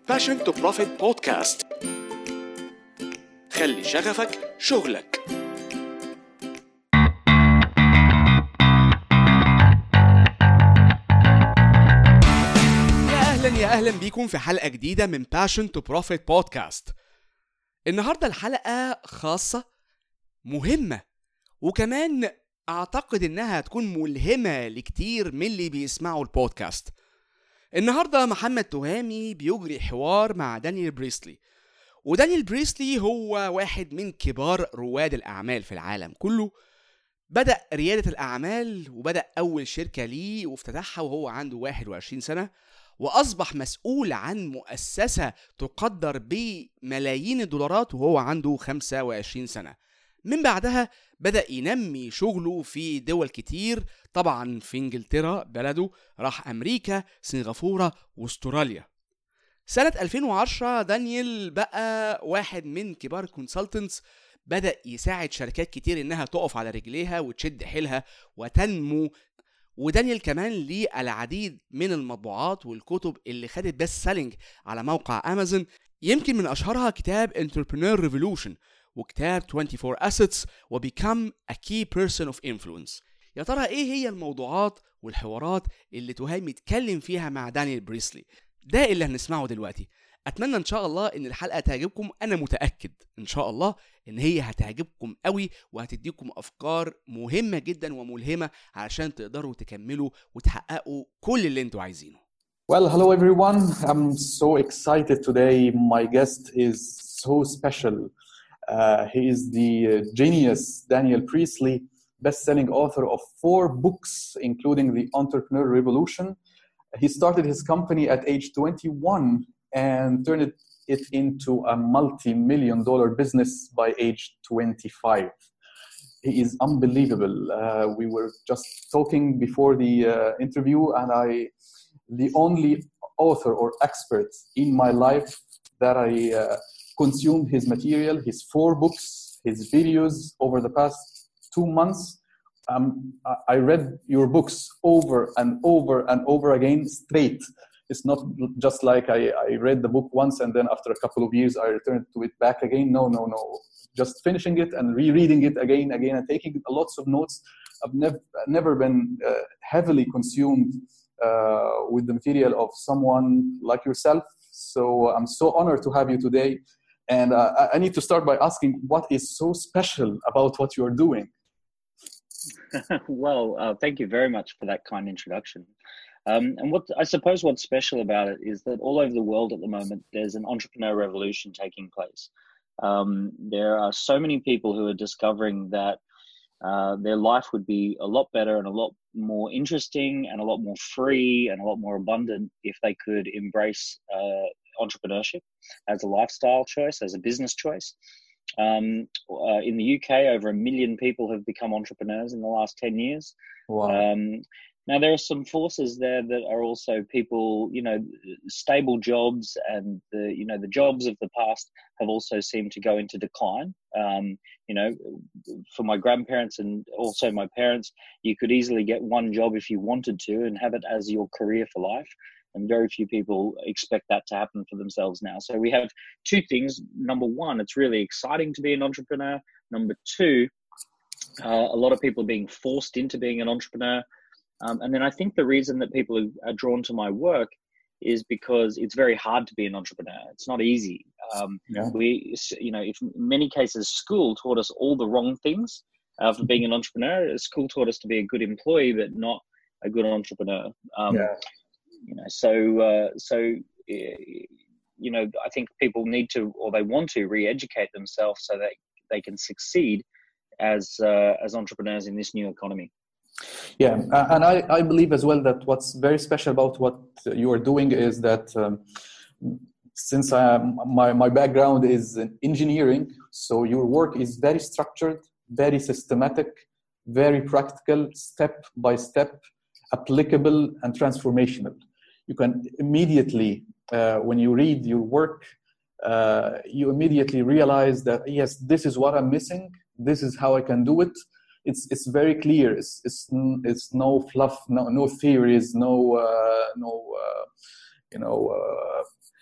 Passion to Profit Podcast. خلي شغفك شغلك. يا أهلا بيكم في حلقة جديدة من Passion to Profit Podcast. النهاردة الحلقة خاصة مهمة، وكمان أعتقد إنها هتكون ملهمة لكتير من اللي بيسمعوا البودكاست. النهاردة محمد تهامي بيجري حوار مع دانيال بريسلي، ودانيال بريسلي هو واحد من كبار رواد الأعمال في العالم كله. بدأ ريادة الأعمال وبدأ أول شركة ليه وافتتحها وهو عنده 21 سنة، وأصبح مسؤول عن مؤسسة تقدر بملايين الدولارات وهو عنده 25 سنة. من بعدها بدأ ينمي شغله في دول كتير، طبعا في انجلترا بلده، راح أمريكا، سنغافورة واستراليا. سنة 2010 دانيال بقى واحد من كبار كونسلتنتس، بدأ يساعد شركات كتير إنها تقف على رجليها وتشد حيلها وتنمو. ودانيال كمان ليه العديد من المطبوعات والكتب اللي خدت بيست سيلينج على موقع أمازون. يمكن من أشهرها كتاب Entrepreneur Revolution وكتاب 24 Assets و Become a Key Person of Influence. يا ترى إيه هي الموضوعات والحوارات اللي تهامي يتكلم فيها مع دانيال بريسلي؟ ده اللي هنسمعه دلوقتي. أتمنى إن شاء الله إن الحلقة تعجبكم. أنا متأكد إن شاء الله إن هي هتعجبكم قوي وهتديكم أفكار مهمة جدا وملهمة علشان تقدروا تكملوا وتحققوا كل اللي انتوا عايزينه. Well, hello everyone. I'm so excited today. My guest is so special. He is the genius Daniel Priestley, best-selling author of 4 books, including The Entrepreneur Revolution. He started his company at age 21 and turned it into a multi-million-dollar business by age 25. He is unbelievable. We were just talking before the interview, and the only author or expert in my life that I consumed his material, his 4 books, his videos over the past 2 months. I read your books over and over and over again straight. It's not just like I read the book once and then after a couple of years I returned to it back again. No. Just finishing it and rereading it again and taking lots of notes. I've never been heavily consumed with the material of someone like yourself. So I'm so honored to have you today. And I need to start by asking, what is so special about what you're doing? Well, thank you very much for that kind introduction. And what I suppose what's special about it is that all over the world at the moment, there's an entrepreneur revolution taking place. There are so many people who are discovering that their life would be a lot better and a lot more interesting and a lot more free and a lot more abundant if they could embrace entrepreneurship as a lifestyle choice, as a business choice. In the UK, over 1 million people have become entrepreneurs in the last 10 years. Wow. Now, there are some forces there that are also people, stable jobs, and the jobs of the past have also seemed to go into decline. For my grandparents and also my parents, you could easily get one job if you wanted to and have it as your career for life. And very few people expect that to happen for themselves now. So we have 2 things. Number one, it's really exciting to be an entrepreneur. Number 2, a lot of people are being forced into being an entrepreneur. And then I think the reason that people are drawn to my work is because it's very hard to be an entrepreneur. It's not easy. If in many cases, school taught us all the wrong things for being an entrepreneur. School taught us to be a good employee, but not a good entrepreneur. I think people need to, or they want to, re-educate themselves so that they can succeed as entrepreneurs in this new economy. Yeah, and I believe as well that what's very special about what you are doing is that since my background is in engineering, so your work is very structured, very systematic, very practical, step by step, applicable and transformational. You can immediately, when you read your work, you immediately realize that, yes, this is what I'm missing. This is how I can do it. It's very clear. It's no fluff, no theories, no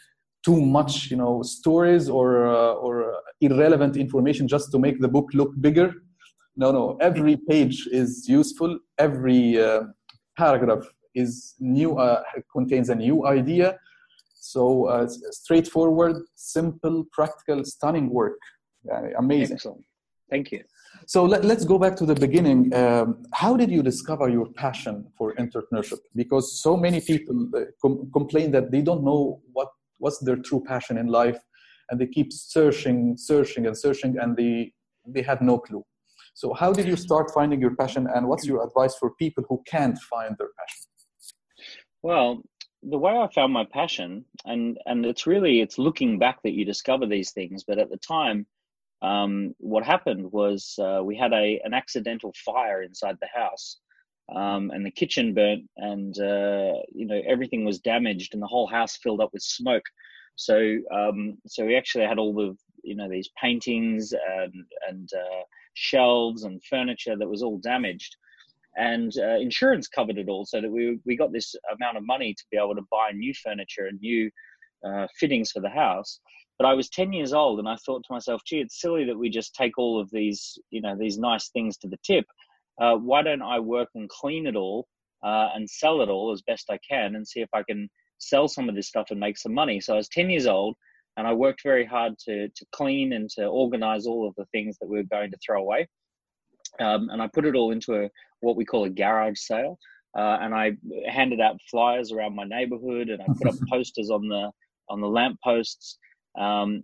too much, stories or irrelevant information just to make the book look bigger. No. Every page is useful. Every paragraph is new, contains a new idea. So straightforward, simple, practical, stunning work. Amazing. Excellent. Thank you. So let's go back to the beginning. How did you discover your passion for entrepreneurship? Because so many people complain that they don't know what's their true passion in life, and they keep searching, and they have no clue. So how did you start finding your passion, and what's your advice for people who can't find their passion? Well, the way I found my passion, and it's looking back that you discover these things, but at the time, what happened was we had an accidental fire inside the house, and the kitchen burnt, and everything was damaged, and the whole house filled up with smoke. So we actually had all the these paintings and shelves and furniture that was all damaged, and insurance covered it all, so that we got this amount of money to be able to buy new furniture and new fittings for the house. But I was 10 years old, and I thought to myself, gee, it's silly that we just take all of these, these nice things to the tip. Why don't I work and clean it all and sell it all as best I can, and see if I can sell some of this stuff and make some money? So I was 10 years old, and I worked very hard to clean and to organize all of the things that we were going to throw away. And I put it all into what we call a garage sale. And I handed out flyers around my neighborhood, and I put up posters on the lamp posts. And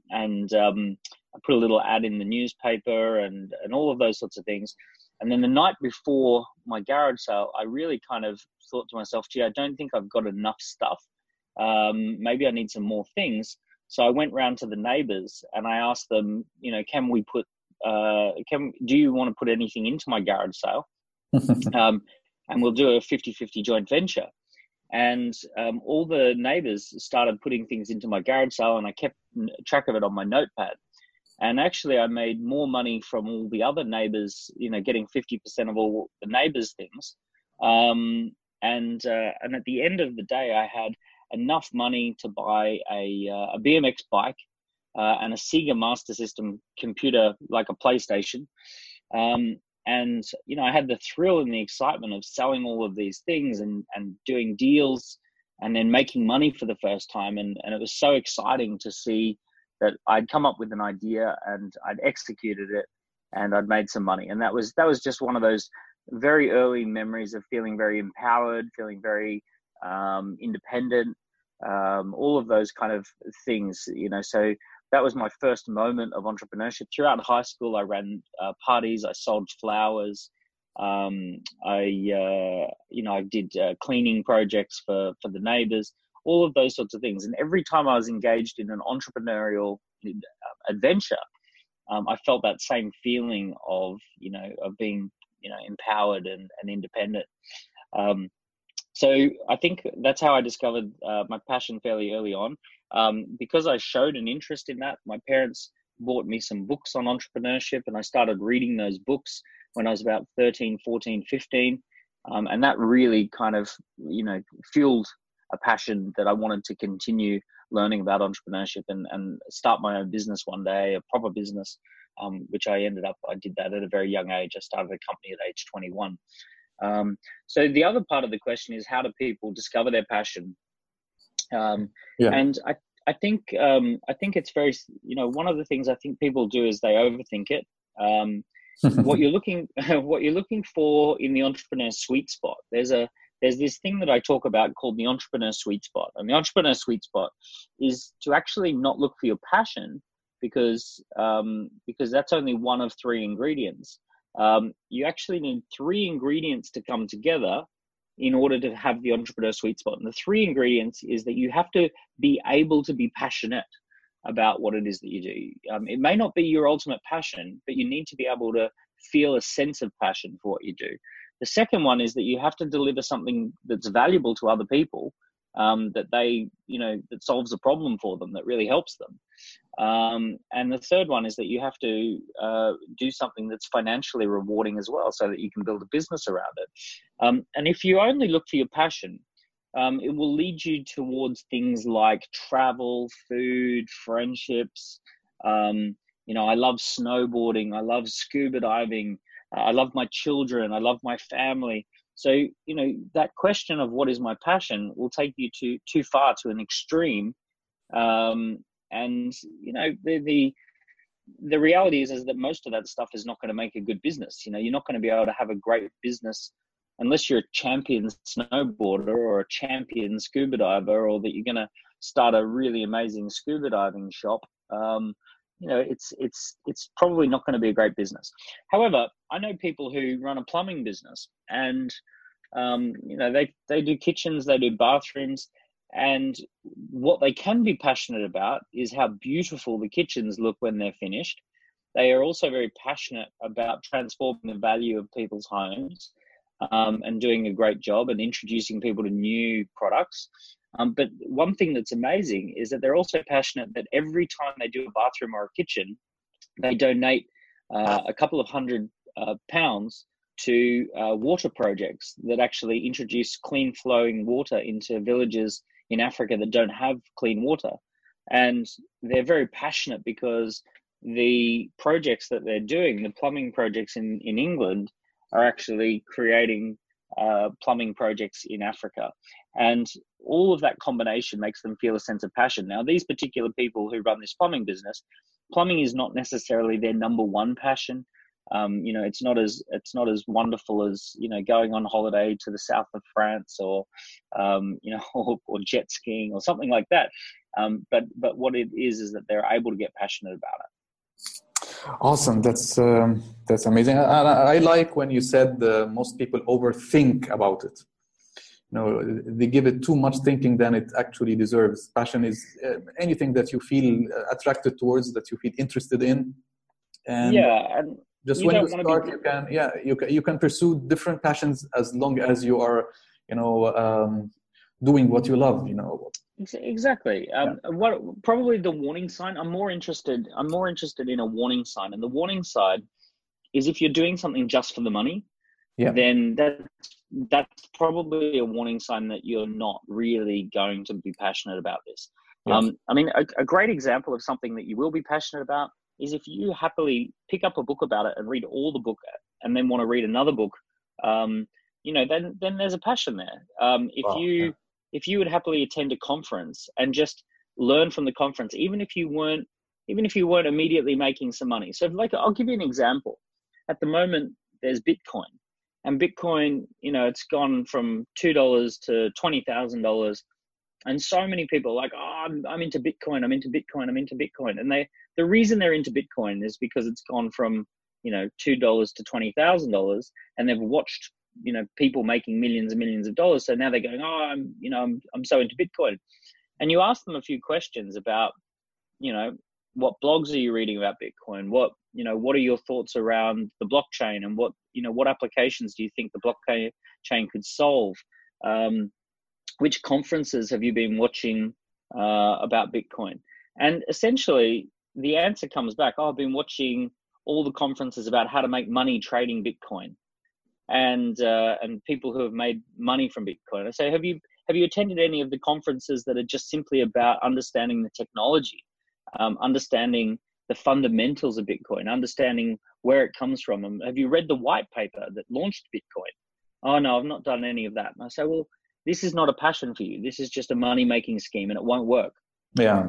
I put a little ad in the newspaper and all of those sorts of things. And then the night before my garage sale, I really kind of thought to myself, gee, I don't think I've got enough stuff. Maybe I need some more things. So I went round to the neighbors and I asked them, can we put, do you want to put anything into my garage sale? And we'll do a 50-50 joint venture. And all the neighbors started putting things into my garage sale, and I kept track of it on my notepad. And actually, I made more money from all the other neighbors, getting 50% of all the neighbors' things. And at the end of the day, I had enough money to buy a BMX bike and a Sega Master System computer, like a PlayStation. And, I had the thrill and the excitement of selling all of these things and doing deals and then making money for the first time. And it was so exciting to see that I'd come up with an idea and I'd executed it and I'd made some money. And that was just one of those very early memories of feeling very empowered, feeling very independent, all of those kind of things, so that was my first moment of entrepreneurship. Throughout high school, I ran parties. I sold flowers. I did cleaning projects for the neighbors, all of those sorts of things. And every time I was engaged in an entrepreneurial adventure, I felt that same feeling of being, empowered and independent. So I think that's how I discovered my passion fairly early on. Because I showed an interest in that, my parents bought me some books on entrepreneurship, and I started reading those books when I was about 13, 14, 15. And that really kind of, fueled a passion that I wanted to continue learning about entrepreneurship and start my own business one day, a proper business, which I did that at a very young age. I started a company at age 21. So the other part of the question is, how do people discover their passion? And I think it's very, one of the things I think people do is they overthink it. What you're looking for in the entrepreneur sweet spot, there's this thing that I talk about called the entrepreneur sweet spot. And the entrepreneur sweet spot is to actually not look for your passion because that's only one of three ingredients. You actually need three ingredients to come together in order to have the entrepreneur sweet spot. And the three ingredients is that you have to be able to be passionate about what it is that you do. It may not be your ultimate passion, but you need to be able to feel a sense of passion for what you do. The second one is that you have to deliver something that's valuable to other people, that that solves a problem for them, that really helps them. And the third one is that you have to do something that's financially rewarding as well, so that you can build a business around it. And if you only look for your passion, it will lead you towards things like travel, food, friendships. I love snowboarding. I love scuba diving. I love my children. I love my family. So, that question of what is my passion will take you too far, to an extreme. The reality is that most of that stuff is not going to make a good business. You're not going to be able to have a great business unless you're a champion snowboarder or a champion scuba diver, or that you're going to start a really amazing scuba diving shop. It's probably not going to be a great business. However, I know people who run a plumbing business, and they do kitchens, they do bathrooms, and what they can be passionate about is how beautiful the kitchens look when they're finished. They are also very passionate about transforming the value of people's homes, and doing a great job and introducing people to new products. But one thing that's amazing is that they're also passionate that every time they do a bathroom or a kitchen, they donate a couple of £100 to water projects that actually introduce clean flowing water into villages in Africa that don't have clean water. And they're very passionate because the projects that they're doing, the plumbing projects in England, are actually creating plumbing projects in Africa. And all of that combination makes them feel a sense of passion. Now, these particular people who run this plumbing business, plumbing is not necessarily their number one passion. It's not as wonderful as, going on holiday to the south of France, or jet skiing or something like that. But what it is that they're able to get passionate about it. Awesome. That's amazing. I like when you said most people overthink about it. They give it too much thinking than it actually deserves. Passion is anything that you feel attracted towards, that you feel interested in. And just when you start, you can pursue different passions as long as you are, doing what you love. Exactly. What probably the warning sign? I'm more interested in a warning sign, and the warning sign is if you're doing something just for the money, then that's probably a warning sign that you're not really going to be passionate about this. Yeah. A great example of something that you will be passionate about is if you happily pick up a book about it and read all the book and then want to read another book, then there's a passion there. If you would happily attend a conference and just learn from the conference, even if you weren't immediately making some money. So I'll give you an example. At the moment, there's Bitcoin, and Bitcoin, it's gone from $2 to $20,000. And so many people are like, I'm into Bitcoin. And the reason they're into Bitcoin is because it's gone from, $2 to $20,000, and they've watched, people making millions and millions of dollars. So now they're going, I'm so into Bitcoin. And you ask them a few questions about, what blogs are you reading about Bitcoin? What are your thoughts around the blockchain, and what applications do you think the blockchain could solve? Which conferences have you been watching about Bitcoin? And essentially the answer comes back, I've been watching all the conferences about how to make money trading Bitcoin, and people who have made money from Bitcoin. I say, have you attended any of the conferences that are just simply about understanding the technology, understanding the fundamentals of Bitcoin, understanding where it comes from? And have you read the white paper that launched Bitcoin? Oh no, I've not done any of that. And I say, well, this is not a passion for you. This is just a money-making scheme, and it won't work. Yeah,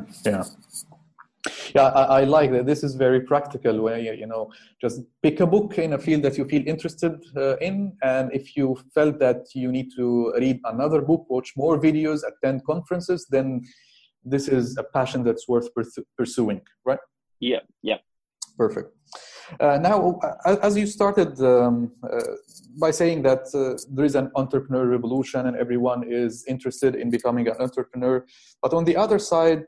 I like that. This is very practical, where just pick a book in a field that you feel interested in, and if you felt that you need to read another book, watch more videos, attend conferences, then this is a passion that's worth pursuing, right? Yeah. Perfect. Now, as you started by saying that there is an entrepreneur revolution and everyone is interested in becoming an entrepreneur, but on the other side,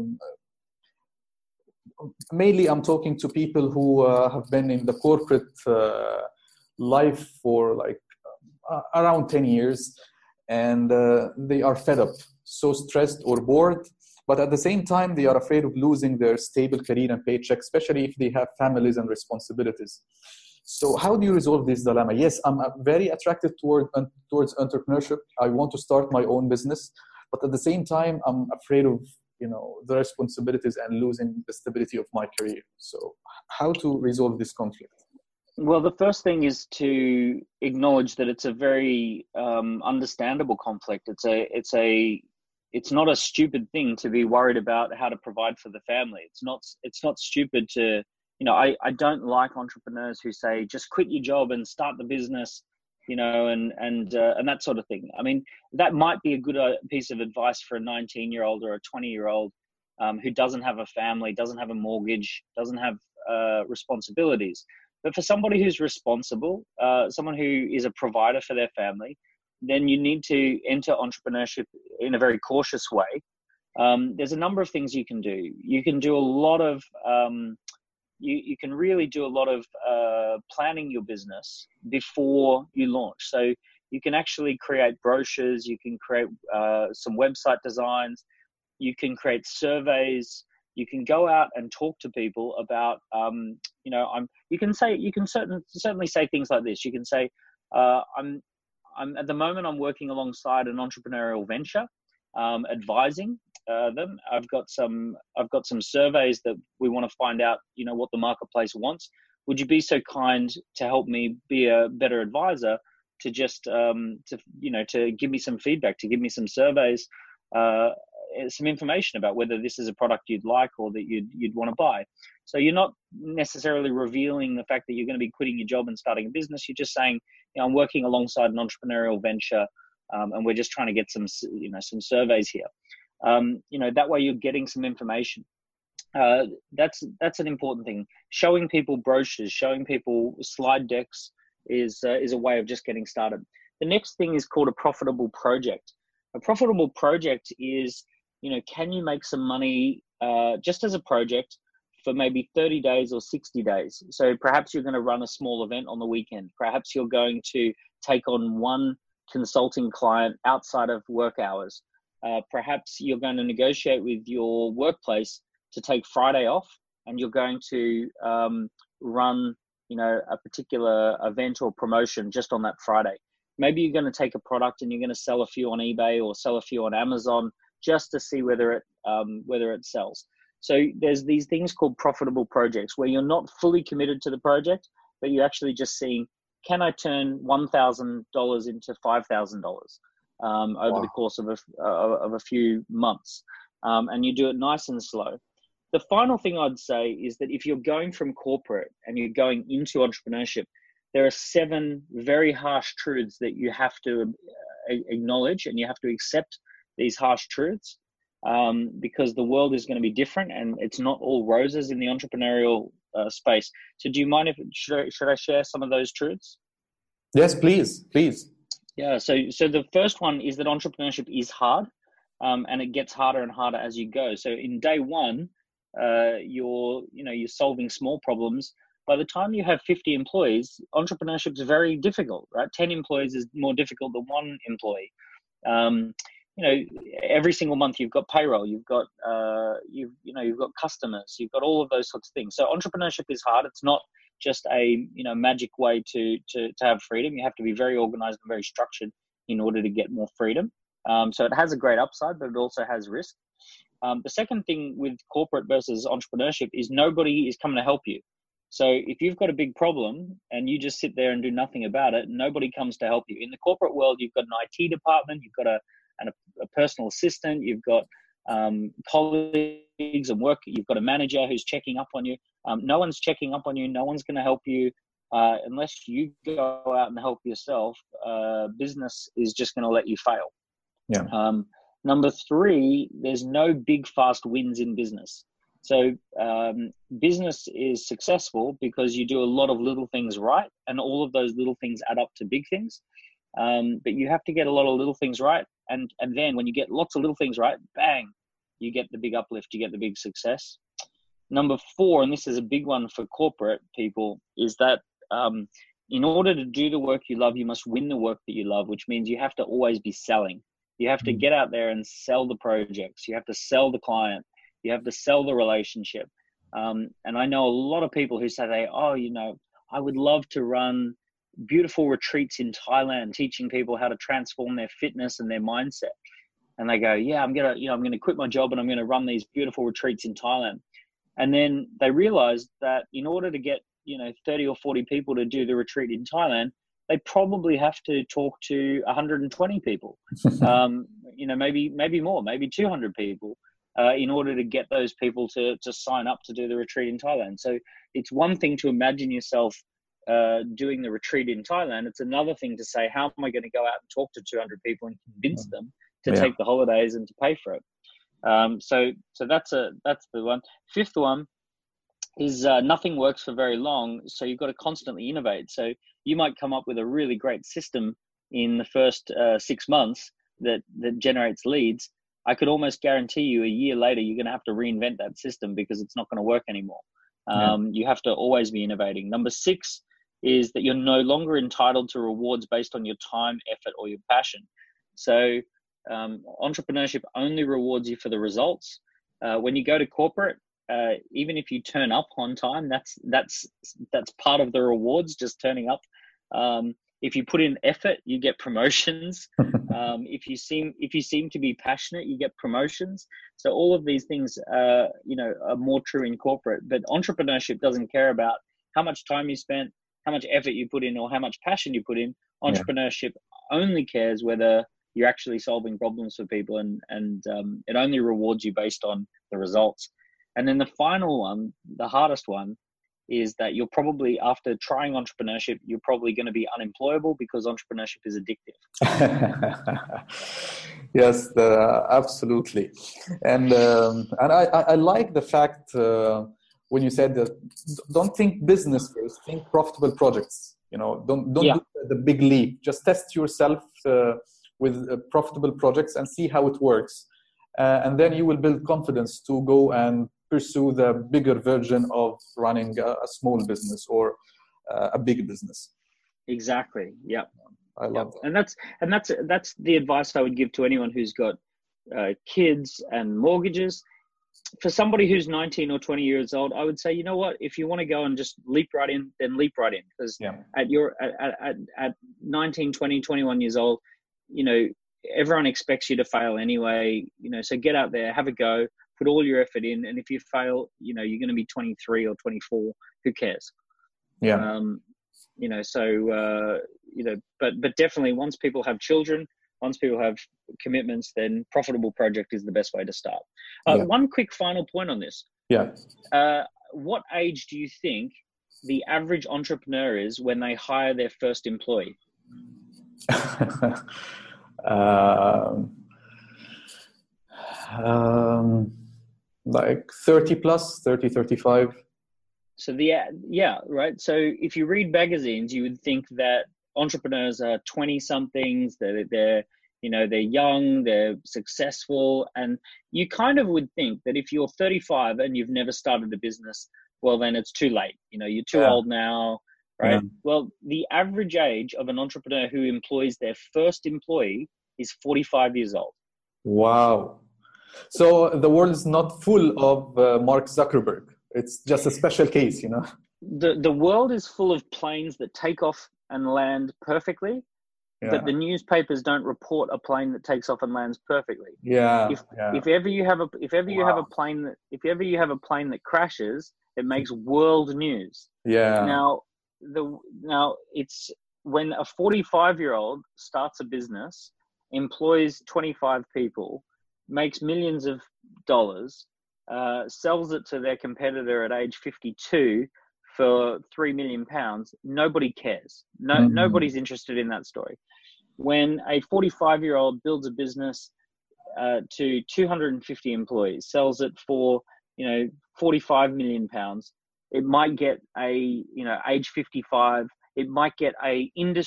mainly I'm talking to people who have been in the corporate life for around 10 years, and they are fed up, so stressed or bored. But at the same time, they are afraid of losing their stable career and paycheck, especially if they have families and responsibilities. So how do you resolve this dilemma? Yes, I'm very attracted towards entrepreneurship. I want to start my own business, but at the same time, I'm afraid of the responsibilities and losing the stability of my career. So how to resolve this conflict? Well, the first thing is to acknowledge that it's a very understandable conflict. It's not a stupid thing to be worried about how to provide for the family. It's not stupid to, I don't like entrepreneurs who say, just quit your job and start the business, and that sort of thing. I mean, that might be a good piece of advice for a 19-year-old or a 20-year-old who doesn't have a family, doesn't have a mortgage, doesn't have responsibilities. But for somebody who's responsible, someone who is a provider for their family, then you need to enter entrepreneurship in a very cautious way. There's a number of things you can do. You can do a lot of, you can really do a lot of planning your business before you launch. So you can actually create brochures, you can create some website designs, you can create surveys, you can go out and talk to people about, you can certainly say things like this. You can say, I'm at the moment, I'm working alongside an entrepreneurial venture, advising them. I've got some surveys that we want to find out, what the marketplace wants. Would you be so kind to help me be a better advisor, to just, to give me some feedback, to give me some surveys, some information about whether this is a product you'd like or that you'd want to buy. So you're not necessarily revealing the fact that you're going to be quitting your job and starting a business. You're just saying, I'm working alongside an entrepreneurial venture, and we're just trying to get some surveys here. That way you're getting some information. That's an important thing. Showing people brochures, showing people slide decks is a way of just getting started. The next thing is called a profitable project. A profitable project is, can you make some money just as a project for maybe 30 days or 60 days? So perhaps you're going to run a small event on the weekend. Perhaps you're going to take on one consulting client outside of work hours. Perhaps you're going to negotiate with your workplace to take Friday off, and you're going to run, a particular event or promotion just on that Friday. Maybe you're going to take a product and you're going to sell a few on eBay or sell a few on Amazon just to see whether it sells. So there's these things called profitable projects where you're not fully committed to the project, but you're actually just seeing, can I turn $1,000 into $5,000 over the course of a few months? And you do it nice and slow. The final thing I'd say is that if you're going from corporate and you're going into entrepreneurship, there are 7 very harsh truths that you have to acknowledge, and you have to accept these harsh truths, because the world is going to be different and it's not all roses in the entrepreneurial space. So do you mind should I share some of those truths? Yes, please. Yeah. So the first one is that entrepreneurship is hard, and it gets harder and harder as you go. So in day one, you're solving small problems. By the time you have 50 employees, entrepreneurship is very difficult, right? 10 employees is more difficult than 1 employee. Every single month you've got payroll, you've got you've got customers, you've got all of those sorts of things. So entrepreneurship is hard. It's not just a magic way to have freedom. You have to be very organized and very structured in order to get more freedom. So it has a great upside, but it also has risk. The second thing with corporate versus entrepreneurship is nobody is coming to help you. So if you've got a big problem and you just sit there and do nothing about it, nobody comes to help you. In the corporate world, you've got an IT department, you've got a personal assistant, you've got colleagues and work, you've got a manager who's checking up on you. No one's checking up on you. No one's going to help you unless you go out and help yourself. Business is just going to let you fail. Yeah. Number 3, there's no big fast wins in business. So business is successful because you do a lot of little things right, and all of those little things add up to big things. But you have to get a lot of little things right. And then when you get lots of little things right, bang, you get the big uplift, you get the big success. Number 4, and this is a big one for corporate people, is that in order to do the work you love, you must win the work that you love, which means you have to always be selling. You have to get out there and sell the projects. You have to sell the client. You have to sell the relationship. And I know a lot of people who say, I would love to run beautiful retreats in Thailand, teaching people how to transform their fitness and their mindset. And they go, yeah, I'm going to quit my job and I'm going to run these beautiful retreats in Thailand. And then they realized that in order to get, 30 or 40 people to do the retreat in Thailand, they probably have to talk to 120 people, maybe more, maybe 200 people, in order to get those people to sign up to do the retreat in Thailand. So it's one thing to imagine yourself doing the retreat in Thailand. It's another thing to say, how am I going to go out and talk to 200 people and convince them to take the holidays and to pay for it? So that's the one. Fifth one is nothing works for very long, so you've got to constantly innovate. So you might come up with a really great system in the first 6 months that generates leads. I could almost guarantee you a year later you're going to have to reinvent that system because it's not going to work anymore. You have to always be innovating. Number 6 is that you're no longer entitled to rewards based on your time, effort, or your passion. So entrepreneurship only rewards you for the results. When you go to corporate, even if you turn up on time, that's part of the rewards, just turning up. If you put in effort, you get promotions. If you seem to be passionate, you get promotions. So all of these things, are more true in corporate. But entrepreneurship doesn't care about how much time you spent, how much effort you put in, or how much passion you put in. Entrepreneurship only cares whether you're actually solving problems for people, and it only rewards you based on the results. And then the final one, the hardest one, is that you're probably, after trying entrepreneurship, you're probably going to be unemployable because entrepreneurship is addictive. Yes, absolutely. And I like the fact when you said that don't think business first, think profitable projects. Don't do the big leap. Just test yourself with profitable projects and see how it works. And then you will build confidence to go and pursue the bigger version of running a small business or a big business. Exactly. Yeah. I love that. And that's the advice I would give to anyone who's got kids and mortgages. For somebody who's 19 or 20 years old, I would say, you know what, if you want to go and just leap right in, then leap right in. Because at 19, 20, 21 years old, everyone expects you to fail anyway, so get out there, have a go, put all your effort in. And if you fail, you're going to be 23 or 24, who cares? But definitely once people have children, once people have commitments, then profitable project is the best way to start. One quick final point on this. What age do you think the average entrepreneur is when they hire their first employee? Like 30 plus, 30, 35. So right. So if you read magazines, you would think that entrepreneurs are 20 somethings, they're young, they're successful. And you kind of would think that if you're 35 and you've never started a business, well, then it's too late. You're too old now, right? Yeah. Well, the average age of an entrepreneur who employs their first employee is 45 years old. Wow. So the world is not full of Mark Zuckerberg. It's just a special case, The world is full of planes that take off and land perfectly, but the newspapers don't report a plane that takes off and lands perfectly. If ever you have a plane that crashes, it makes world news. Now it's when a 45-year-old starts a business, employs 25 people, makes millions of dollars, sells it to their competitor at age 52 for £3 million, nobody cares. Nobody's interested in that story. When a 45-year-old builds a business to 250 employees, sells it for £45 million, it might get age 55. It might get a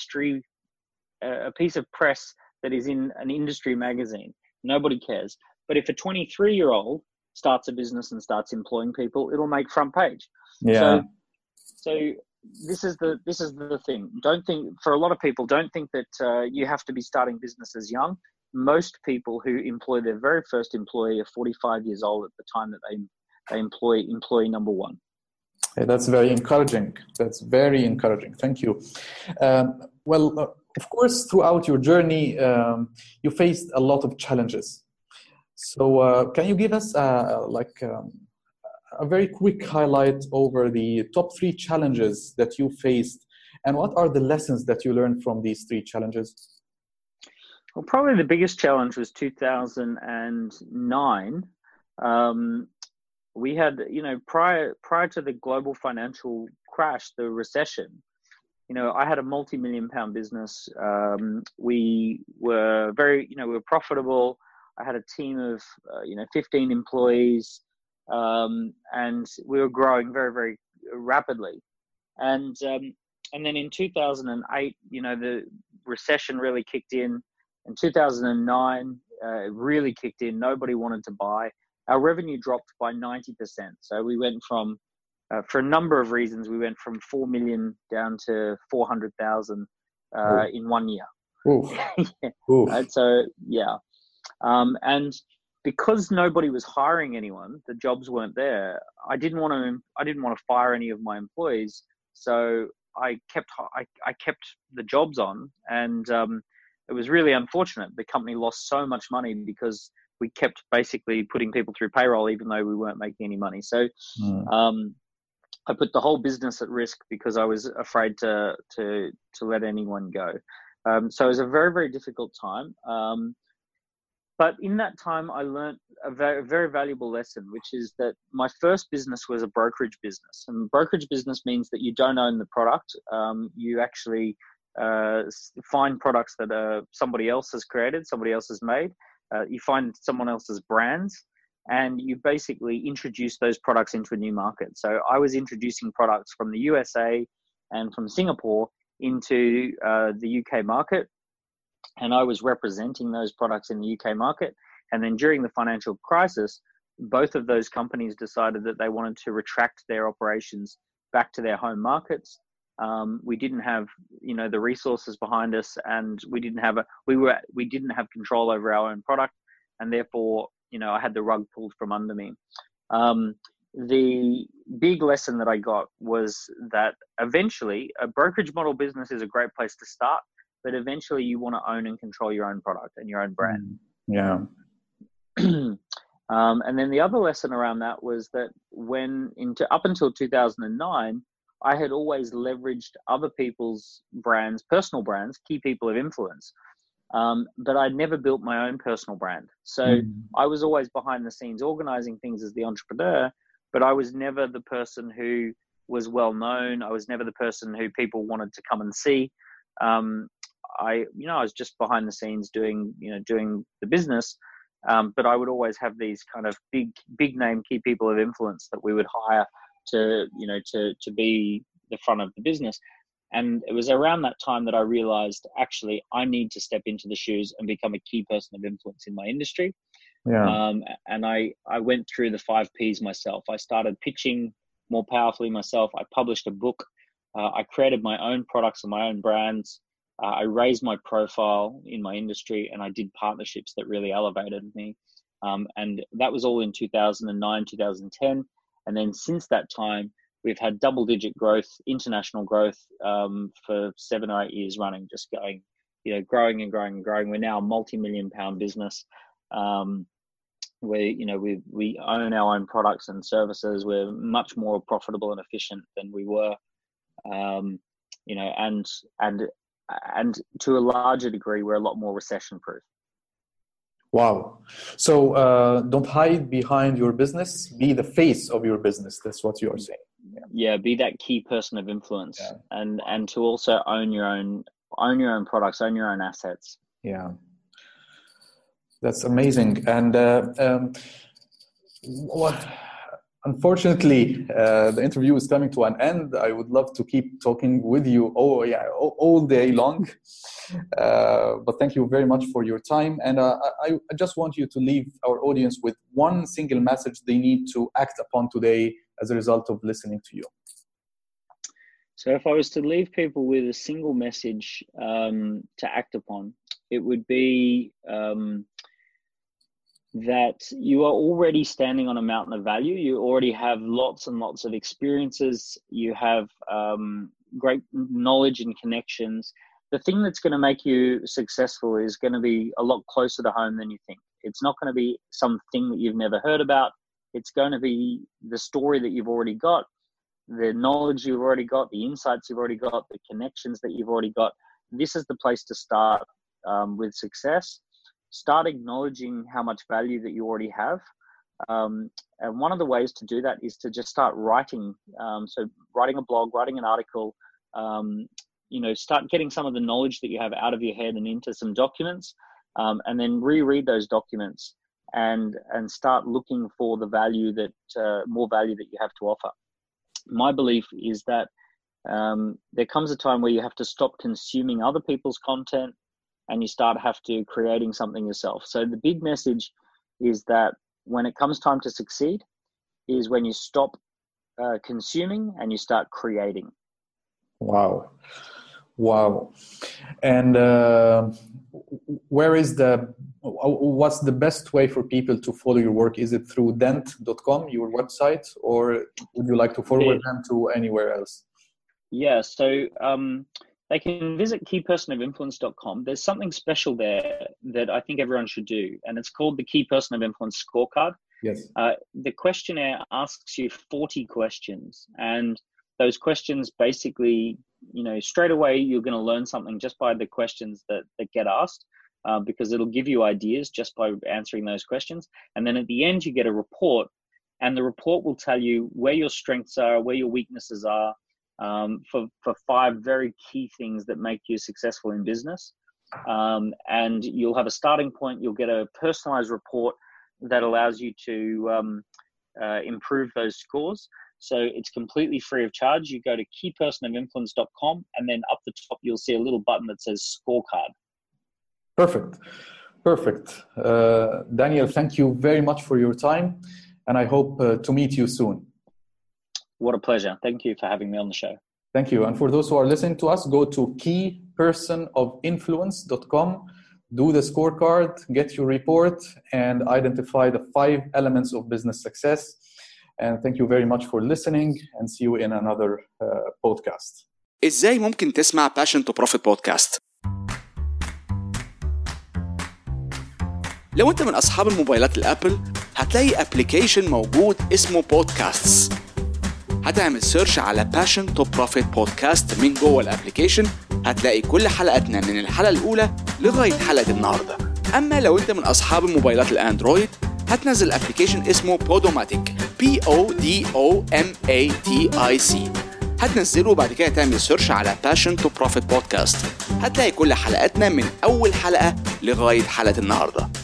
piece of press that is in an industry magazine. Nobody cares. But if a 23-year-old starts a business and starts employing people, it'll make front page. So this is the thing. For a lot of people, don't think that you have to be starting businesses young. Most people who employ their very first employee are 45 years old at the time that they employ employee number one. Hey, that's very encouraging. That's very encouraging. Thank you. Of course, throughout your journey, you faced a lot of challenges. So, can you give us a very quick highlight over the top 3 challenges that you faced, and what are the lessons that you learned from these 3 challenges? Well, probably the biggest challenge was 2009. We had, prior to the global financial crash, the recession, I had a multi-million-pound business. We were we were profitable. I had a team of, 15 employees, and we were growing very, very rapidly. And then in 2008, the recession really kicked in. In 2009, it really kicked in. Nobody wanted to buy. Our revenue dropped by 90%. So we went from, for a number of reasons, we went from 4 million down to 400,000 in 1 year. Oof. Yeah. Oof. Right? So, yeah. And because nobody was hiring anyone, the jobs weren't there. I didn't want to fire any of my employees. So I kept the jobs on, and it was really unfortunate. The company lost so much money because we kept basically putting people through payroll, even though we weren't making any money. So I put the whole business at risk because I was afraid to let anyone go. So it was a very, very difficult time. But in that time, I learned a very, very valuable lesson, which is that my first business was a brokerage business. And brokerage business means that you don't own the product. You actually find products that somebody else has created, somebody else has made. You find someone else's brands, and you basically introduce those products into a new market. So I was introducing products from the USA and from Singapore into the UK market, and I was representing those products in the UK market. And then during the financial crisis, both of those companies decided that they wanted to retract their operations back to their home markets. We didn't have, the resources behind us, and we didn't have control over our own product, and therefore, I had the rug pulled from under me. The big lesson that I got was that eventually a brokerage model business is a great place to start, but eventually you want to own and control your own product and your own brand. Yeah. And then the other lesson around that was that up until 2009, I had always leveraged other people's brands, personal brands, key people of influence. But I'd never built my own personal brand. So I was always behind the scenes organizing things as the entrepreneur, but I was never the person who was well known. I was never the person who people wanted to come and see. I was just behind the scenes doing the business. But I would always have these kind of big name key people of influence that we would hire to be the front of the business. And it was around that time that I realized, actually, I need to step into the shoes and become a key person of influence in my industry. Yeah. And I went through the 5 Ps myself. I started pitching more powerfully myself. I published a book. I created my own products and my own brands. I raised my profile in my industry, and I did partnerships that really elevated me. And that was all in 2009, 2010. And then since that time, we've had double-digit growth, international growth, for 7 or 8 years running, just going, growing and growing and growing. We're now a multi-million-pound business. We own our own products and services. We're much more profitable and efficient than we were, and to a larger degree, we're a lot more recession-proof. Wow. So don't hide behind your business. Be the face of your business. That's what you are saying. Yeah, be that key person of influence, and to also own your own products, own your own assets. Yeah, that's amazing. And unfortunately, the interview is coming to an end. I would love to keep talking with you all day long. But thank you very much for your time. And I just want you to leave our audience with one single message they need to act upon today as a result of listening to you. So if I was to leave people with a single message to act upon, it would be that you are already standing on a mountain of value. You already have lots and lots of experiences. You have great knowledge and connections. The thing that's going to make you successful is going to be a lot closer to home than you think. It's not going to be something that you've never heard about. It's going to be the story that you've already got, the knowledge you've already got, the insights you've already got, the connections that you've already got. This is the place to start with success. Start acknowledging how much value that you already have. And one of the ways to do that is to just start writing. So writing a blog, writing an article, start getting some of the knowledge that you have out of your head and into some documents, and then reread those documents and start looking for the value that, more value that you have to offer. My belief is that there comes a time where you have to stop consuming other people's content and you have to creating something yourself. So the big message is that when it comes time to succeed is when you stop consuming and you start creating. Wow. And what's the best way for people to follow your work? Is it through dent.com, your website, or would you like to forward them to anywhere else? Yeah, so they can visit keypersonofinfluence.com. There's something special there that I think everyone should do, and it's called the Key Person of Influence Scorecard. Yes. The questionnaire asks you 40 questions, and those questions basically, straight away you're going to learn something just by the questions that get asked, because it'll give you ideas just by answering those questions. And then at the end, you get a report, and the report will tell you where your strengths are, where your weaknesses are, for 5 very key things that make you successful in business. And you'll have a starting point. You'll get a personalized report that allows you to improve those scores. So it's completely free of charge. You go to keypersonofinfluence.com, and then up the top, you'll see a little button that says scorecard. Perfect. Daniel, thank you very much for your time, and I hope to meet you soon. What a pleasure. Thank you for having me on the show. Thank you. And for those who are listening to us, go to keypersonofinfluence.com, do the scorecard, get your report, and identify the 5 elements of business success. And thank you very much for listening, and see you in another podcast. إزاي ممكن تسمع Passion to Profit podcast؟ لو أنت من أصحاب الموبايلات الأبل هتلاقي أبليكيشن موجود اسمه بودكاستس. هتعمل سيرش على Passion to Profit podcast من جوه الأبليكيشن، هتلاقي كل حلقاتنا من الحلقة الأولى لغاية حلقة النهاردة. أما لو أنت من أصحاب الموبايلات الأندرويد هتنزل أبليكيشن اسمه Podomatic PODOMATIC، هتنزله وبعد كده تعمل سيرش على Passion to Profit podcast. هتلاقي كل حلقاتنا من أول حلقة لغاية حلقة النهاردة.